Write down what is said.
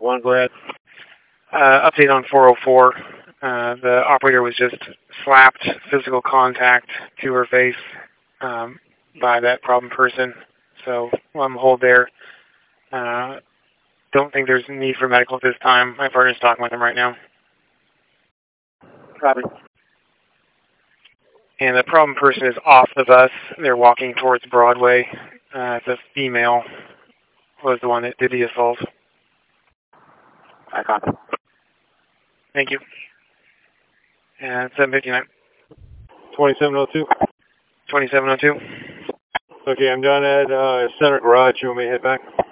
1, go ahead. Update on 404. The operator was just slapped, physical contact to her face by that problem person. So I'm hold there. Don't think there's a need for medical at this time. My partner's talking with him right now. Copy. And the problem person is off the bus. They're walking towards Broadway. The female was the one that did the assault. I copy. Thank you. And 759. 2702. 2702. Okay, I'm done at Center Garage. You want me to head back?